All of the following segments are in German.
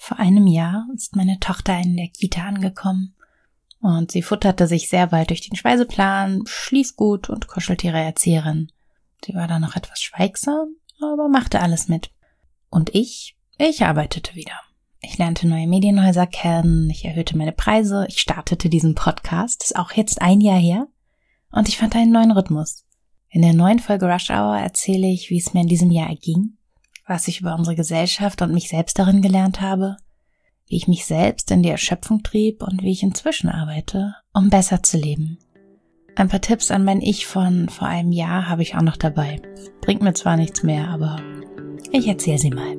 Vor einem Jahr ist meine Tochter in der Kita angekommen und sie futterte sich sehr bald durch den Speiseplan, schlief gut und kuschelte ihre Erzieherin. Sie war da noch etwas schweigsam, aber machte alles mit. Und ich arbeitete wieder. Ich lernte neue Medienhäuser kennen, ich erhöhte meine Preise, ich startete diesen Podcast, ist auch jetzt ein Jahr her, und ich fand einen neuen Rhythmus. In der neuen Folge Rush Hour erzähle ich, wie es mir in diesem Jahr erging, was ich über unsere Gesellschaft und mich selbst darin gelernt habe, wie ich mich selbst in die Erschöpfung trieb und wie ich inzwischen arbeite, um besser zu leben. Ein paar Tipps an mein Ich von vor einem Jahr habe ich auch noch dabei. Bringt mir zwar nichts mehr, aber ich erzähle sie mal.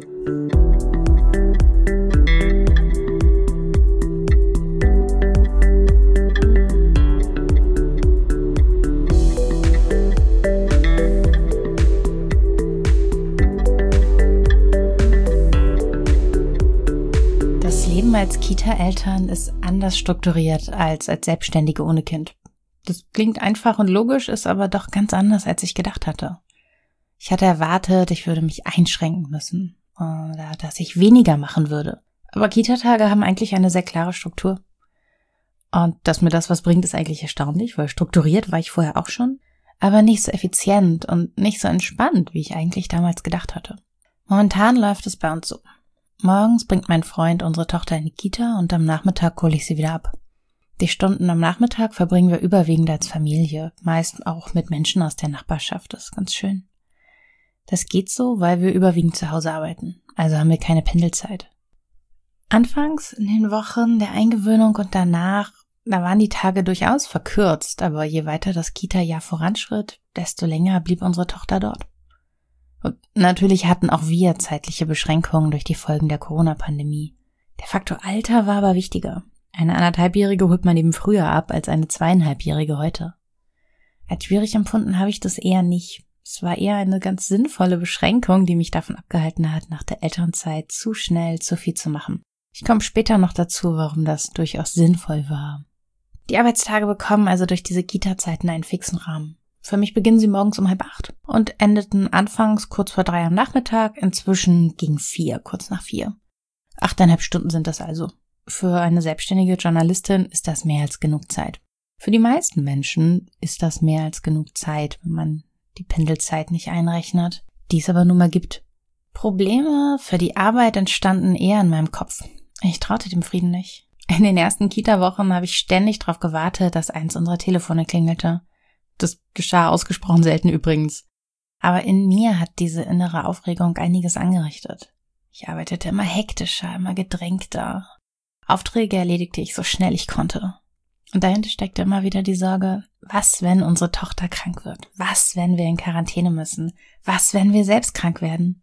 Das Leben als Kita-Eltern ist anders strukturiert als Selbstständige ohne Kind. Das klingt einfach und logisch, ist aber doch ganz anders, als ich gedacht hatte. Ich hatte erwartet, ich würde mich einschränken müssen oder dass ich weniger machen würde. Aber Kita-Tage haben eigentlich eine sehr klare Struktur. Und dass mir das was bringt, ist eigentlich erstaunlich, weil strukturiert war ich vorher auch schon, aber nicht so effizient und nicht so entspannt, wie ich eigentlich damals gedacht hatte. Momentan läuft es bei uns so. Morgens bringt mein Freund unsere Tochter in die Kita und am Nachmittag hole ich sie wieder ab. Die Stunden am Nachmittag verbringen wir überwiegend als Familie, meist auch mit Menschen aus der Nachbarschaft, das ist ganz schön. Das geht so, weil wir überwiegend zu Hause arbeiten, also haben wir keine Pendelzeit. Anfangs in den Wochen der Eingewöhnung und danach, da waren die Tage durchaus verkürzt, aber je weiter das Kita-Jahr voranschritt, desto länger blieb unsere Tochter dort. Und natürlich hatten auch wir zeitliche Beschränkungen durch die Folgen der Corona-Pandemie. Der Faktor Alter war aber wichtiger. Eine 1,5-Jährige holt man eben früher ab als eine 2,5-Jährige heute. Als schwierig empfunden habe ich das eher nicht. Es war eher eine ganz sinnvolle Beschränkung, die mich davon abgehalten hat, nach der Elternzeit zu schnell zu viel zu machen. Ich komme später noch dazu, warum das durchaus sinnvoll war. Die Arbeitstage bekommen also durch diese Kita-Zeiten einen fixen Rahmen. Für mich beginnen sie morgens um 7:30 und endeten anfangs kurz vor 3 am Nachmittag, inzwischen gegen 4, kurz nach 4. 8,5 Stunden sind das also. Für eine selbstständige Journalistin ist das mehr als genug Zeit. Für die meisten Menschen ist das mehr als genug Zeit, wenn man die Pendelzeit nicht einrechnet, die es aber nun mal gibt. Probleme für die Arbeit entstanden eher in meinem Kopf. Ich traute dem Frieden nicht. In den ersten Kita-Wochen habe ich ständig darauf gewartet, dass eins unserer Telefone klingelte. Das geschah ausgesprochen selten übrigens. Aber in mir hat diese innere Aufregung einiges angerichtet. Ich arbeitete immer hektischer, immer gedrängter. Aufträge erledigte ich so schnell ich konnte. Und dahinter steckte immer wieder die Sorge, was, wenn unsere Tochter krank wird? Was, wenn wir in Quarantäne müssen? Was, wenn wir selbst krank werden?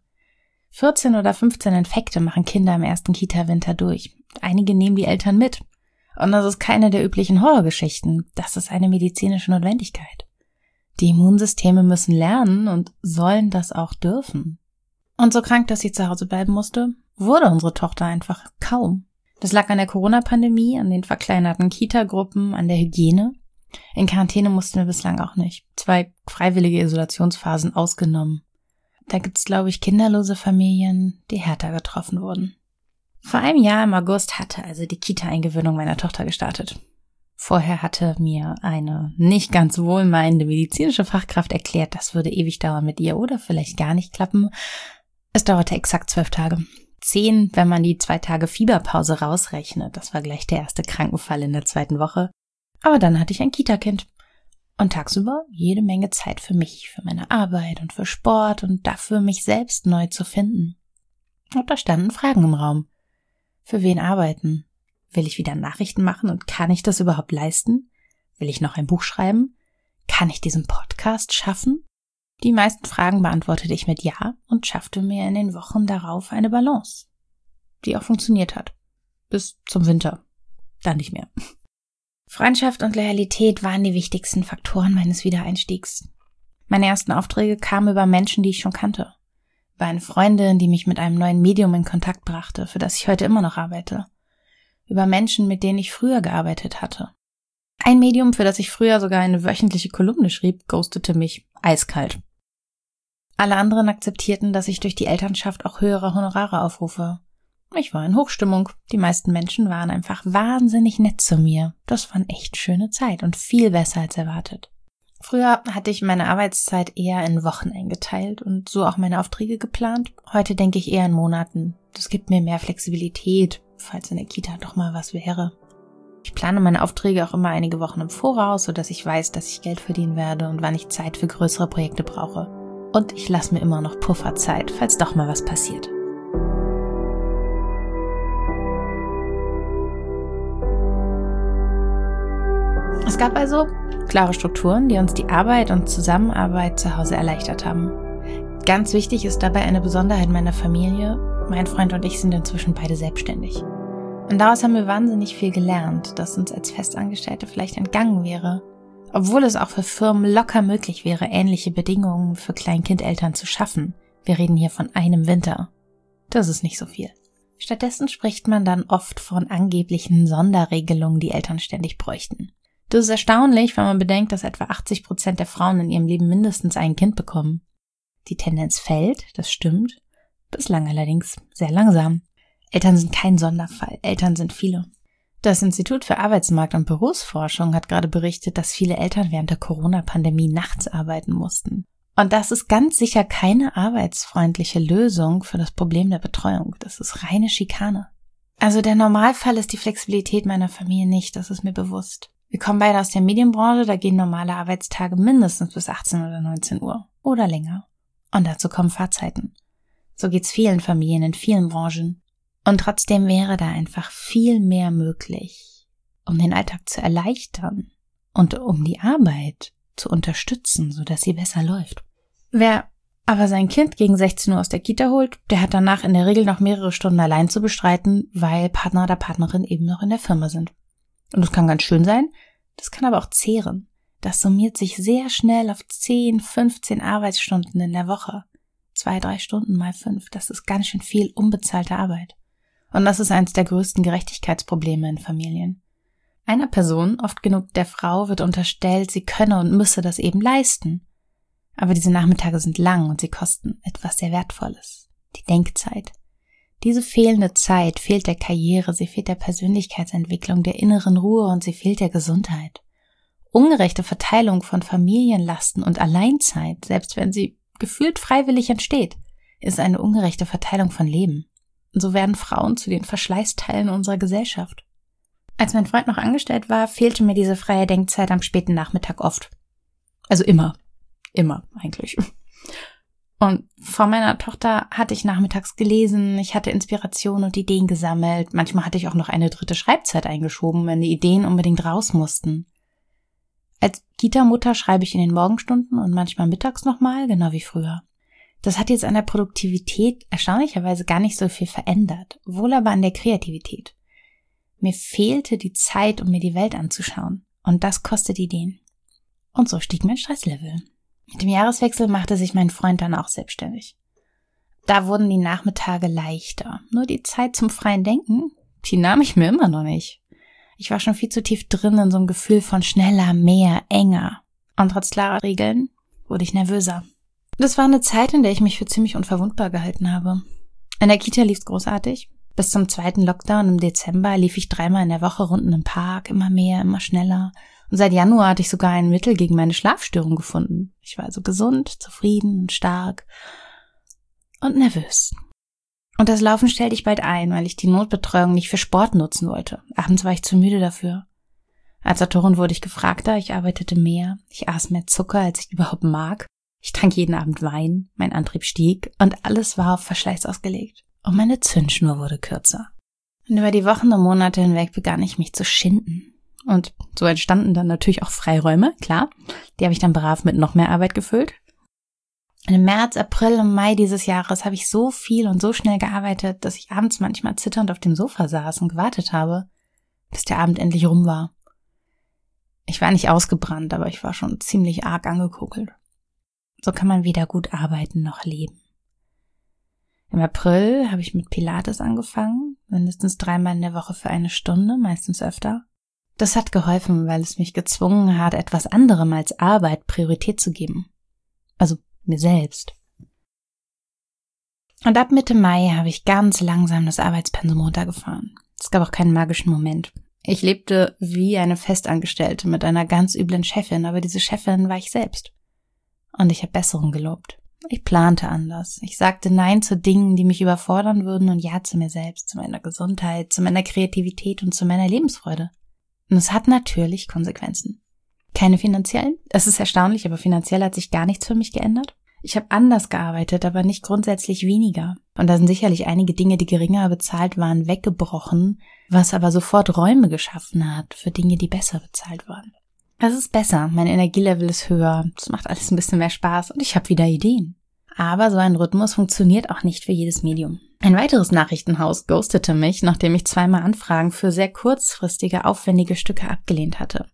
14 oder 15 Infekte machen Kinder im ersten Kita-Winter durch. Einige nehmen die Eltern mit. Und das ist keine der üblichen Horrorgeschichten. Das ist eine medizinische Notwendigkeit. Die Immunsysteme müssen lernen und sollen das auch dürfen. Und so krank, dass sie zu Hause bleiben musste, wurde unsere Tochter einfach kaum. Das lag an der Corona-Pandemie, an den verkleinerten Kita-Gruppen, an der Hygiene. In Quarantäne mussten wir bislang auch nicht. 2 freiwillige Isolationsphasen ausgenommen. Da gibt's, glaube ich, kinderlose Familien, die härter getroffen wurden. Vor einem Jahr im August hatte also die Kita-Eingewöhnung meiner Tochter gestartet. Vorher hatte mir eine nicht ganz wohlmeinende medizinische Fachkraft erklärt, das würde ewig dauern mit ihr oder vielleicht gar nicht klappen. Es dauerte exakt 12 Tage. 10, wenn man die 2 Tage Fieberpause rausrechnet. Das war gleich der erste Krankenfall in der 2. Woche. Aber dann hatte ich ein Kita-Kind. Und tagsüber jede Menge Zeit für mich, für meine Arbeit und für Sport und dafür, mich selbst neu zu finden. Und da standen Fragen im Raum. Für wen arbeiten? Will ich wieder Nachrichten machen und kann ich das überhaupt leisten? Will ich noch ein Buch schreiben? Kann ich diesen Podcast schaffen? Die meisten Fragen beantwortete ich mit Ja und schaffte mir in den Wochen darauf eine Balance, die auch funktioniert hat. Bis zum Winter. Dann nicht mehr. Freundschaft und Loyalität waren die wichtigsten Faktoren meines Wiedereinstiegs. Meine ersten Aufträge kamen über Menschen, die ich schon kannte. Über eine Freundin, die mich mit einem neuen Medium in Kontakt brachte, für das ich heute immer noch arbeite. Über Menschen, mit denen ich früher gearbeitet hatte. Ein Medium, für das ich früher sogar eine wöchentliche Kolumne schrieb, ghostete mich eiskalt. Alle anderen akzeptierten, dass ich durch die Elternschaft auch höhere Honorare aufrufe. Ich war in Hochstimmung. Die meisten Menschen waren einfach wahnsinnig nett zu mir. Das war eine echt schöne Zeit und viel besser als erwartet. Früher hatte ich meine Arbeitszeit eher in Wochen eingeteilt und so auch meine Aufträge geplant. Heute denke ich eher in Monaten. Das gibt mir mehr Flexibilität, falls in der Kita doch mal was wäre. Ich plane meine Aufträge auch immer einige Wochen im Voraus, sodass ich weiß, dass ich Geld verdienen werde und wann ich Zeit für größere Projekte brauche. Und ich lasse mir immer noch Pufferzeit, falls doch mal was passiert. Es gab also klare Strukturen, die uns die Arbeit und Zusammenarbeit zu Hause erleichtert haben. Ganz wichtig ist dabei eine Besonderheit meiner Familie. Mein Freund und ich sind inzwischen beide selbstständig. Und daraus haben wir wahnsinnig viel gelernt, das uns als Festangestellte vielleicht entgangen wäre. Obwohl es auch für Firmen locker möglich wäre, ähnliche Bedingungen für Kleinkindeltern zu schaffen. Wir reden hier von einem Winter. Das ist nicht so viel. Stattdessen spricht man dann oft von angeblichen Sonderregelungen, die Eltern ständig bräuchten. Das ist erstaunlich, wenn man bedenkt, dass etwa 80% der Frauen in ihrem Leben mindestens ein Kind bekommen. Die Tendenz fällt, das stimmt, bislang allerdings sehr langsam. Eltern sind kein Sonderfall, Eltern sind viele. Das Institut für Arbeitsmarkt- und Berufsforschung hat gerade berichtet, dass viele Eltern während der Corona-Pandemie nachts arbeiten mussten. Und das ist ganz sicher keine arbeitsfreundliche Lösung für das Problem der Betreuung. Das ist reine Schikane. Also der Normalfall ist die Flexibilität meiner Familie nicht, das ist mir bewusst. Wir kommen beide aus der Medienbranche, da gehen normale Arbeitstage mindestens bis 18 oder 19 Uhr oder länger. Und dazu kommen Fahrzeiten. So geht's vielen Familien in vielen Branchen. Und trotzdem wäre da einfach viel mehr möglich, um den Alltag zu erleichtern und um die Arbeit zu unterstützen, sodass sie besser läuft. Wer aber sein Kind gegen 16 Uhr aus der Kita holt, der hat danach in der Regel noch mehrere Stunden allein zu bestreiten, weil Partner oder Partnerin eben noch in der Firma sind. Und das kann ganz schön sein, das kann aber auch zehren. Das summiert sich sehr schnell auf 10, 15 Arbeitsstunden in der Woche. 2, 3 Stunden mal 5, das ist ganz schön viel unbezahlte Arbeit. Und das ist eines der größten Gerechtigkeitsprobleme in Familien. Einer Person, oft genug der Frau, wird unterstellt, sie könne und müsse das eben leisten. Aber diese Nachmittage sind lang und sie kosten etwas sehr Wertvolles. Die Denkzeit. Diese fehlende Zeit fehlt der Karriere, sie fehlt der Persönlichkeitsentwicklung, der inneren Ruhe und sie fehlt der Gesundheit. Ungerechte Verteilung von Familienlasten und Alleinzeit, selbst wenn sie gefühlt freiwillig entsteht, ist eine ungerechte Verteilung von Leben. Und so werden Frauen zu den Verschleißteilen unserer Gesellschaft. Als mein Freund noch angestellt war, fehlte mir diese freie Denkzeit am späten Nachmittag oft. Also immer eigentlich. Und vor meiner Tochter hatte ich nachmittags gelesen, ich hatte Inspiration und Ideen gesammelt. Manchmal hatte ich auch noch eine 3. Schreibzeit eingeschoben, wenn die Ideen unbedingt raus mussten. Als Kita-Mutter schreibe ich in den Morgenstunden und manchmal mittags nochmal, genau wie früher. Das hat jetzt an der Produktivität erstaunlicherweise gar nicht so viel verändert, wohl aber an der Kreativität. Mir fehlte die Zeit, um mir die Welt anzuschauen. Und das kostet Ideen. Und so stieg mein Stresslevel. Mit dem Jahreswechsel machte sich mein Freund dann auch selbstständig. Da wurden die Nachmittage leichter. Nur die Zeit zum freien Denken, die nahm ich mir immer noch nicht. Ich war schon viel zu tief drin in so einem Gefühl von schneller, mehr, enger. Und trotz klarer Regeln wurde ich nervöser. Das war eine Zeit, in der ich mich für ziemlich unverwundbar gehalten habe. In der Kita lief's großartig. Bis zum 2. Lockdown im Dezember lief ich 3-mal in der Woche Runden im Park, immer mehr, immer schneller. Und seit Januar hatte ich sogar ein Mittel gegen meine Schlafstörung gefunden. Ich war also gesund, zufrieden und stark und nervös. Und das Laufen stellte ich bald ein, weil ich die Notbetreuung nicht für Sport nutzen wollte. Abends war ich zu müde dafür. Als Autorin wurde ich gefragter, ich arbeitete mehr, ich aß mehr Zucker, als ich überhaupt mag. Ich trank jeden Abend Wein, mein Antrieb stieg und alles war auf Verschleiß ausgelegt. Und meine Zündschnur wurde kürzer. Und über die Wochen und Monate hinweg begann ich mich zu schinden. Und so entstanden dann natürlich auch Freiräume, klar. Die habe ich dann brav mit noch mehr Arbeit gefüllt. Und im März, April und Mai dieses Jahres habe ich so viel und so schnell gearbeitet, dass ich abends manchmal zitternd auf dem Sofa saß und gewartet habe, bis der Abend endlich rum war. Ich war nicht ausgebrannt, aber ich war schon ziemlich arg angekokelt. So kann man weder gut arbeiten noch leben. Im April habe ich mit Pilates angefangen, mindestens 3-mal in der Woche für 1 Stunde, meistens öfter. Das hat geholfen, weil es mich gezwungen hat, etwas anderem als Arbeit Priorität zu geben. Also mir selbst. Und ab Mitte Mai habe ich ganz langsam das Arbeitspensum runtergefahren. Es gab auch keinen magischen Moment. Ich lebte wie eine Festangestellte mit einer ganz üblen Chefin, aber diese Chefin war ich selbst. Und ich habe Besserung gelobt. Ich plante anders. Ich sagte Nein zu Dingen, die mich überfordern würden und Ja zu mir selbst, zu meiner Gesundheit, zu meiner Kreativität und zu meiner Lebensfreude. Und es hat natürlich Konsequenzen. Keine finanziellen. Es ist erstaunlich, aber finanziell hat sich gar nichts für mich geändert. Ich habe anders gearbeitet, aber nicht grundsätzlich weniger. Und da sind sicherlich einige Dinge, die geringer bezahlt waren, weggebrochen, was aber sofort Räume geschaffen hat für Dinge, die besser bezahlt waren. Es ist besser, mein Energielevel ist höher, es macht alles ein bisschen mehr Spaß und ich habe wieder Ideen. Aber so ein Rhythmus funktioniert auch nicht für jedes Medium. Ein weiteres Nachrichtenhaus ghostete mich, nachdem ich 2-mal Anfragen für sehr kurzfristige, aufwendige Stücke abgelehnt hatte.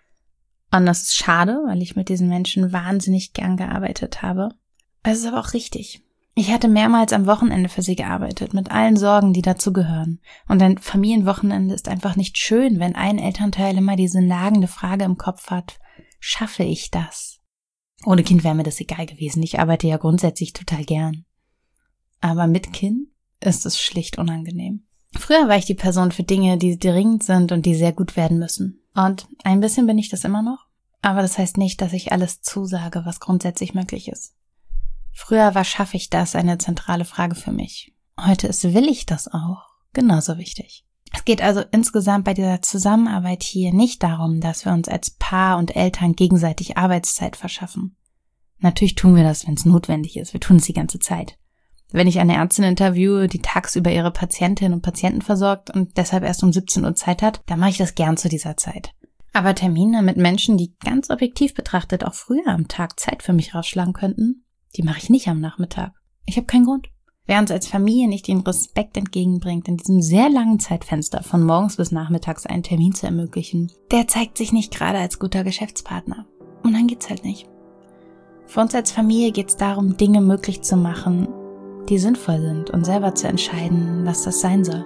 Und das ist schade, weil ich mit diesen Menschen wahnsinnig gern gearbeitet habe. Es ist aber auch richtig. Ich hatte mehrmals am Wochenende für sie gearbeitet, mit allen Sorgen, die dazugehören. Und ein Familienwochenende ist einfach nicht schön, wenn ein Elternteil immer diese nagende Frage im Kopf hat, schaffe ich das? Ohne Kind wäre mir das egal gewesen, ich arbeite ja grundsätzlich total gern. Aber mit Kind ist es schlicht unangenehm. Früher war ich die Person für Dinge, die dringend sind und die sehr gut werden müssen. Und ein bisschen bin ich das immer noch, aber das heißt nicht, dass ich alles zusage, was grundsätzlich möglich ist. Früher war schaffe ich das eine zentrale Frage für mich. Heute ist will ich das auch genauso wichtig. Es geht also insgesamt bei dieser Zusammenarbeit hier nicht darum, dass wir uns als Paar und Eltern gegenseitig Arbeitszeit verschaffen. Natürlich tun wir das, wenn es notwendig ist. Wir tun es die ganze Zeit. Wenn ich eine Ärztin interviewe, die tagsüber ihre Patientinnen und Patienten versorgt und deshalb erst um 17 Uhr Zeit hat, dann mache ich das gern zu dieser Zeit. Aber Termine mit Menschen, die ganz objektiv betrachtet auch früher am Tag Zeit für mich rausschlagen könnten, die mache ich nicht am Nachmittag. Ich habe keinen Grund. Wer uns als Familie nicht den Respekt entgegenbringt, in diesem sehr langen Zeitfenster von morgens bis nachmittags einen Termin zu ermöglichen, der zeigt sich nicht gerade als guter Geschäftspartner. Und dann geht's halt nicht. Für uns als Familie geht's darum, Dinge möglich zu machen, die sinnvoll sind und selber zu entscheiden, was das sein soll.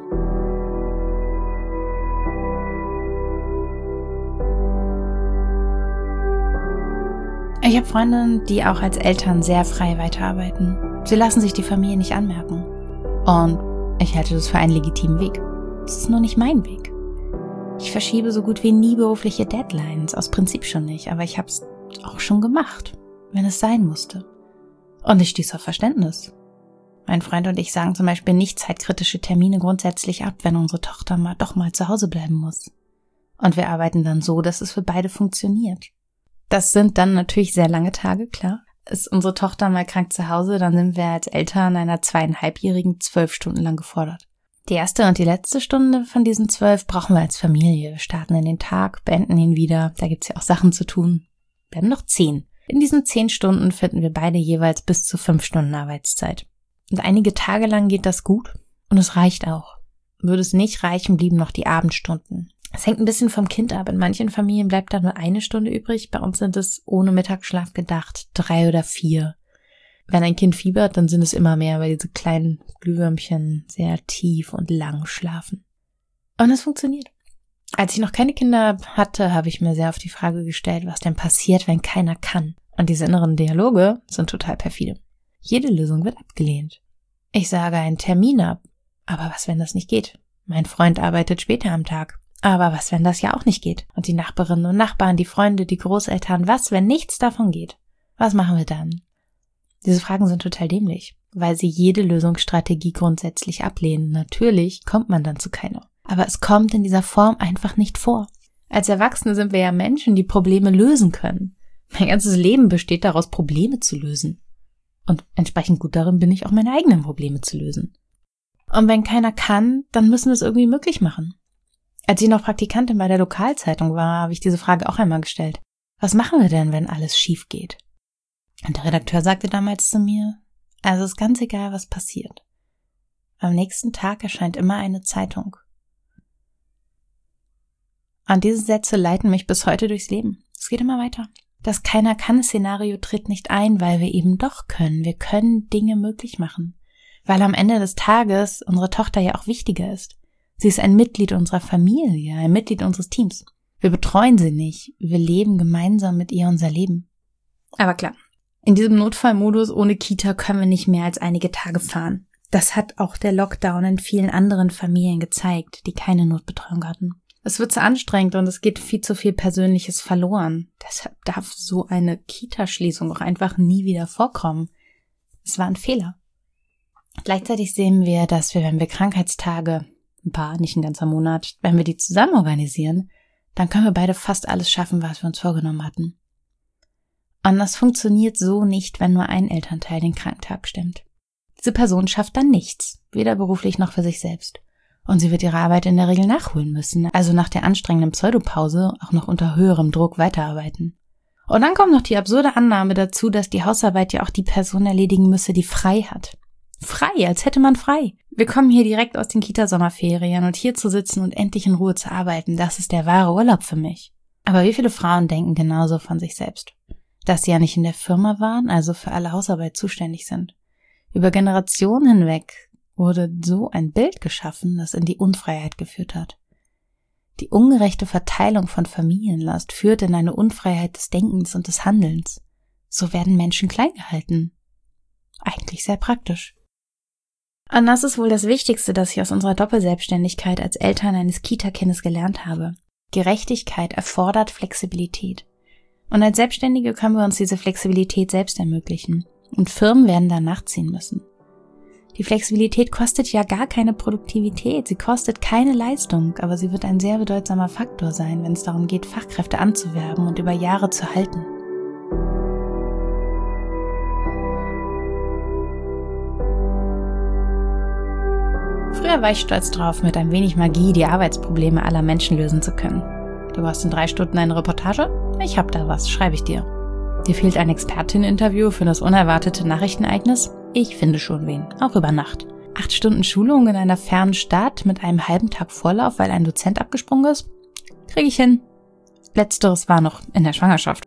Ich habe Freundinnen, die auch als Eltern sehr frei weiterarbeiten. Sie lassen sich die Familie nicht anmerken. Und ich halte das für einen legitimen Weg. Es ist nur nicht mein Weg. Ich verschiebe so gut wie nie berufliche Deadlines, aus Prinzip schon nicht, aber ich habe es auch schon gemacht, wenn es sein musste. Und ich stieß auf Verständnis. Mein Freund und ich sagen zum Beispiel nicht zeitkritische Termine grundsätzlich ab, wenn unsere Tochter doch mal zu Hause bleiben muss. Und wir arbeiten dann so, dass es für beide funktioniert. Das sind dann natürlich sehr lange Tage, klar. Ist unsere Tochter mal krank zu Hause, dann sind wir als Eltern einer 2,5-Jährigen 12 Stunden lang gefordert. Die erste und die letzte Stunde von diesen 12 brauchen wir als Familie. Wir starten in den Tag, beenden ihn wieder. Da gibt's ja auch Sachen zu tun. Wir haben noch 10. In diesen 10 Stunden finden wir beide jeweils bis zu 5 Stunden Arbeitszeit. Und einige Tage lang geht das gut und es reicht auch. Würde es nicht reichen, blieben noch die Abendstunden. Es hängt ein bisschen vom Kind ab. In manchen Familien bleibt da nur 1 Stunde übrig. Bei uns sind es ohne Mittagsschlaf gedacht 3 oder 4. Wenn ein Kind fiebert, dann sind es immer mehr, weil diese kleinen Glühwürmchen sehr tief und lang schlafen. Und es funktioniert. Als ich noch keine Kinder hatte, habe ich mir sehr oft die Frage gestellt, was denn passiert, wenn keiner kann. Und diese inneren Dialoge sind total perfide. Jede Lösung wird abgelehnt. Ich sage einen Termin ab. Aber was, wenn das nicht geht? Mein Freund arbeitet später am Tag. Aber was, wenn das ja auch nicht geht? Und die Nachbarinnen und Nachbarn, die Freunde, die Großeltern, was, wenn nichts davon geht? Was machen wir dann? Diese Fragen sind total dämlich, weil sie jede Lösungsstrategie grundsätzlich ablehnen. Natürlich kommt man dann zu keiner. Aber es kommt in dieser Form einfach nicht vor. Als Erwachsene sind wir ja Menschen, die Probleme lösen können. Mein ganzes Leben besteht daraus, Probleme zu lösen. Und entsprechend gut darin bin ich auch, meine eigenen Probleme zu lösen. Und wenn keiner kann, dann müssen wir es irgendwie möglich machen. Als ich noch Praktikantin bei der Lokalzeitung war, habe ich diese Frage auch einmal gestellt. Was machen wir denn, wenn alles schief geht? Und der Redakteur sagte damals zu mir, also ist ganz egal, was passiert. Am nächsten Tag erscheint immer eine Zeitung. Und diese Sätze leiten mich bis heute durchs Leben. Es geht immer weiter. Das Keiner-kann-Szenario tritt nicht ein, weil wir eben doch können. Wir können Dinge möglich machen. Weil am Ende des Tages unsere Tochter ja auch wichtiger ist. Sie ist ein Mitglied unserer Familie, ein Mitglied unseres Teams. Wir betreuen sie nicht. Wir leben gemeinsam mit ihr unser Leben. Aber klar, in diesem Notfallmodus ohne Kita können wir nicht mehr als einige Tage fahren. Das hat auch der Lockdown in vielen anderen Familien gezeigt, die keine Notbetreuung hatten. Es wird zu anstrengend und es geht viel zu viel Persönliches verloren. Deshalb darf so eine Kita-Schließung auch einfach nie wieder vorkommen. Es war ein Fehler. Gleichzeitig sehen wir, dass wir, wenn wir Krankheitstage, ein paar, nicht ein ganzer Monat, wenn wir die zusammen organisieren, dann können wir beide fast alles schaffen, was wir uns vorgenommen hatten. Und das funktioniert so nicht, wenn nur ein Elternteil den Krankentag stemmt. Diese Person schafft dann nichts, weder beruflich noch für sich selbst. Und sie wird ihre Arbeit in der Regel nachholen müssen, also nach der anstrengenden Pseudopause auch noch unter höherem Druck weiterarbeiten. Und dann kommt noch die absurde Annahme dazu, dass die Hausarbeit ja auch die Person erledigen müsse, die frei hat. Frei, als hätte man frei. Wir kommen hier direkt aus den Kita-Sommerferien und hier zu sitzen und endlich in Ruhe zu arbeiten, das ist der wahre Urlaub für mich. Aber wie viele Frauen denken genauso von sich selbst? Dass sie ja nicht in der Firma waren, also für alle Hausarbeit zuständig sind. Über Generationen hinweg wurde so ein Bild geschaffen, das in die Unfreiheit geführt hat. Die ungerechte Verteilung von Familienlast führt in eine Unfreiheit des Denkens und des Handelns. So werden Menschen klein gehalten. Eigentlich sehr praktisch. Und das ist wohl das Wichtigste, das ich aus unserer Doppelselbstständigkeit als Eltern eines Kita-Kindes gelernt habe. Gerechtigkeit erfordert Flexibilität. Und als Selbstständige können wir uns diese Flexibilität selbst ermöglichen. Und Firmen werden da nachziehen müssen. Die Flexibilität kostet ja gar keine Produktivität, sie kostet keine Leistung, aber sie wird ein sehr bedeutsamer Faktor sein, wenn es darum geht, Fachkräfte anzuwerben und über Jahre zu halten. Früher war ich stolz drauf, mit ein wenig Magie die Arbeitsprobleme aller Menschen lösen zu können. Du brauchst in 3 Stunden eine Reportage? Ich hab da was, schreibe ich dir. Dir fehlt ein Expertin-Interview für das unerwartete Nachrichtenereignis? Ich finde schon wen, auch über Nacht. 8 Stunden Schulung in einer fernen Stadt mit einem halben Tag Vorlauf, weil ein Dozent abgesprungen ist? Krieg ich hin. Letzteres war noch in der Schwangerschaft.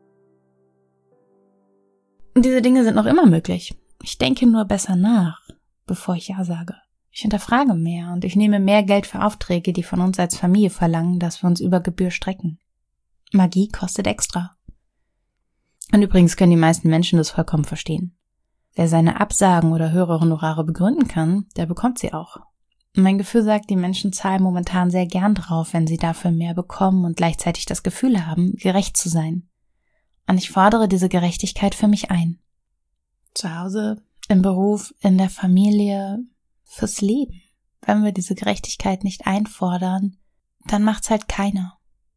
Und diese Dinge sind noch immer möglich. Ich denke nur besser nach, bevor ich Ja sage. Ich hinterfrage mehr und ich nehme mehr Geld für Aufträge, die von uns als Familie verlangen, dass wir uns über Gebühr strecken. Magie kostet extra. Und übrigens können die meisten Menschen das vollkommen verstehen. Wer seine Absagen oder höhere Honorare begründen kann, der bekommt sie auch. Mein Gefühl sagt, die Menschen zahlen momentan sehr gern drauf, wenn sie dafür mehr bekommen und gleichzeitig das Gefühl haben, gerecht zu sein. Und ich fordere diese Gerechtigkeit für mich ein. Zu Hause, im Beruf, in der Familie, fürs Leben. Wenn wir diese Gerechtigkeit nicht einfordern, dann macht's halt keiner.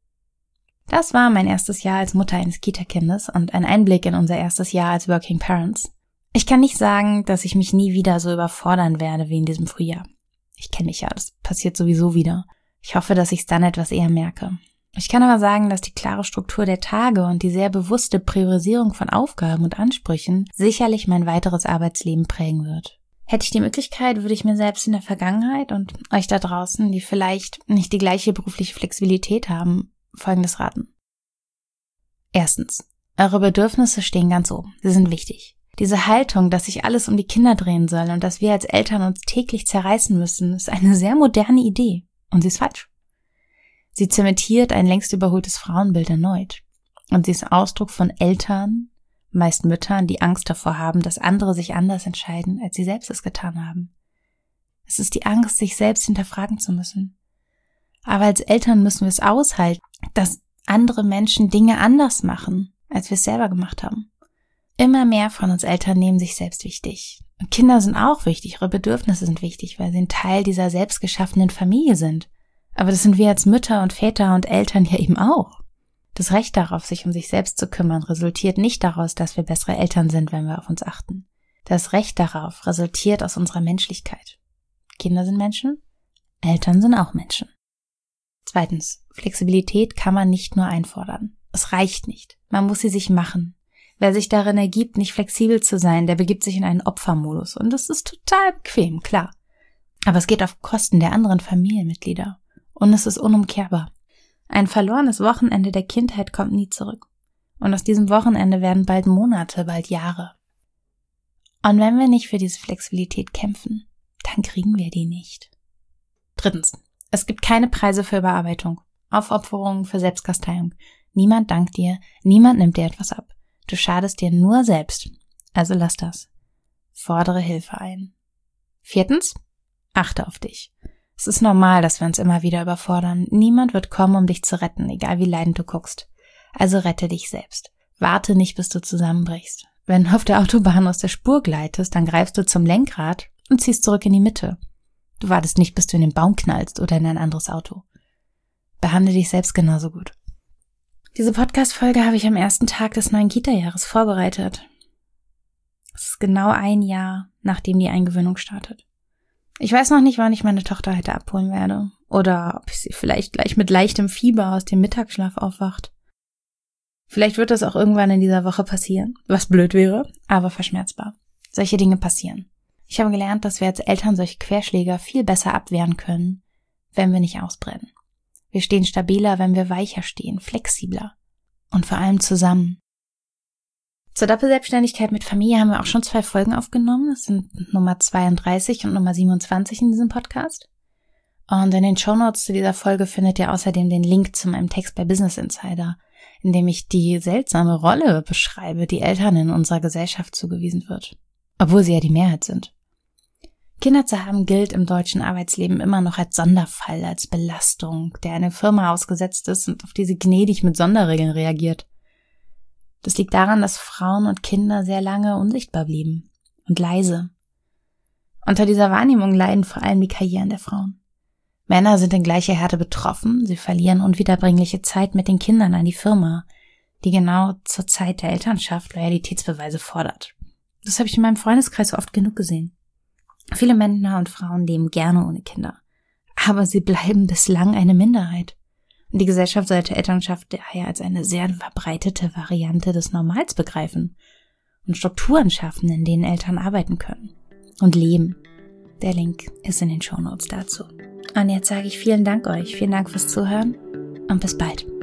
Das war mein erstes Jahr als Mutter eines Kita-Kindes und ein Einblick in unser erstes Jahr als Working Parents. Ich kann nicht sagen, dass ich mich nie wieder so überfordern werde wie in diesem Frühjahr. Ich kenne mich ja, das passiert sowieso wieder. Ich hoffe, dass ich es dann etwas eher merke. Ich kann aber sagen, dass die klare Struktur der Tage und die sehr bewusste Priorisierung von Aufgaben und Ansprüchen sicherlich mein weiteres Arbeitsleben prägen wird. Hätte ich die Möglichkeit, würde ich mir selbst in der Vergangenheit und euch da draußen, die vielleicht nicht die gleiche berufliche Flexibilität haben, Folgendes raten. Erstens, eure Bedürfnisse stehen ganz oben. Sie sind wichtig. Diese Haltung, dass sich alles um die Kinder drehen soll und dass wir als Eltern uns täglich zerreißen müssen, ist eine sehr moderne Idee. Und sie ist falsch. Sie zementiert ein längst überholtes Frauenbild erneut. Und sie ist Ausdruck von Eltern, meist Müttern, die Angst davor haben, dass andere sich anders entscheiden, als sie selbst es getan haben. Es ist die Angst, sich selbst hinterfragen zu müssen. Aber als Eltern müssen wir es aushalten, dass andere Menschen Dinge anders machen, als wir es selber gemacht haben. Immer mehr von uns Eltern nehmen sich selbst wichtig. Und Kinder sind auch wichtig, ihre Bedürfnisse sind wichtig, weil sie ein Teil dieser selbstgeschaffenen Familie sind. Aber das sind wir als Mütter und Väter und Eltern ja eben auch. Das Recht darauf, sich um sich selbst zu kümmern, resultiert nicht daraus, dass wir bessere Eltern sind, wenn wir auf uns achten. Das Recht darauf resultiert aus unserer Menschlichkeit. Kinder sind Menschen, Eltern sind auch Menschen. Zweitens, Flexibilität kann man nicht nur einfordern. Es reicht nicht. Man muss sie sich machen. Wer sich darin ergibt, nicht flexibel zu sein, der begibt sich in einen Opfermodus. Und das ist total bequem, klar. Aber es geht auf Kosten der anderen Familienmitglieder. Und es ist unumkehrbar. Ein verlorenes Wochenende der Kindheit kommt nie zurück. Und aus diesem Wochenende werden bald Monate, bald Jahre. Und wenn wir nicht für diese Flexibilität kämpfen, dann kriegen wir die nicht. Drittens. Es gibt keine Preise für Überarbeitung, Aufopferungen für Selbstkasteiung. Niemand dankt dir, niemand nimmt dir etwas ab. Du schadest dir nur selbst. Also lass das. Fordere Hilfe ein. 4. Achte auf dich. Es ist normal, dass wir uns immer wieder überfordern. Niemand wird kommen, um dich zu retten, egal wie leidend du guckst. Also rette dich selbst. Warte nicht, bis du zusammenbrichst. Wenn du auf der Autobahn aus der Spur gleitest, dann greifst du zum Lenkrad und ziehst zurück in die Mitte. Du wartest nicht, bis du in den Baum knallst oder in ein anderes Auto. Behandle dich selbst genauso gut. Diese Podcast-Folge habe ich am ersten Tag des neuen Kita-Jahres vorbereitet. Es ist genau 1 Jahr, nachdem die Eingewöhnung startet. Ich weiß noch nicht, wann ich meine Tochter heute abholen werde. Oder ob sie vielleicht gleich mit leichtem Fieber aus dem Mittagsschlaf aufwacht. Vielleicht wird das auch irgendwann in dieser Woche passieren, was blöd wäre, aber verschmerzbar. Solche Dinge passieren. Ich habe gelernt, dass wir als Eltern solche Querschläge viel besser abwehren können, wenn wir nicht ausbrennen. Wir stehen stabiler, wenn wir weicher stehen, flexibler und vor allem zusammen. Zur Doppelselbstständigkeit mit Familie haben wir auch schon 2 Folgen aufgenommen. Das sind Nummer 32 und Nummer 27 in diesem Podcast. Und in den Shownotes zu dieser Folge findet ihr außerdem den Link zu meinem Text bei Business Insider, in dem ich die seltsame Rolle beschreibe, die Eltern in unserer Gesellschaft zugewiesen wird, obwohl sie ja die Mehrheit sind. Kinder zu haben gilt im deutschen Arbeitsleben immer noch als Sonderfall, als Belastung, der eine Firma ausgesetzt ist und auf die sie gnädig mit Sonderregeln reagiert. Das liegt daran, dass Frauen und Kinder sehr lange unsichtbar blieben und leise. Unter dieser Wahrnehmung leiden vor allem die Karrieren der Frauen. Männer sind in gleicher Härte betroffen, sie verlieren unwiederbringliche Zeit mit den Kindern an die Firma, die genau zur Zeit der Elternschaft Loyalitätsbeweise fordert. Das habe ich in meinem Freundeskreis oft genug gesehen. Viele Männer und Frauen leben gerne ohne Kinder, aber sie bleiben bislang eine Minderheit. Und die Gesellschaft sollte Elternschaft daher als eine sehr verbreitete Variante des Normals begreifen und Strukturen schaffen, in denen Eltern arbeiten können und leben. Der Link ist in den Shownotes dazu. Und jetzt sage ich vielen Dank euch, vielen Dank fürs Zuhören und bis bald.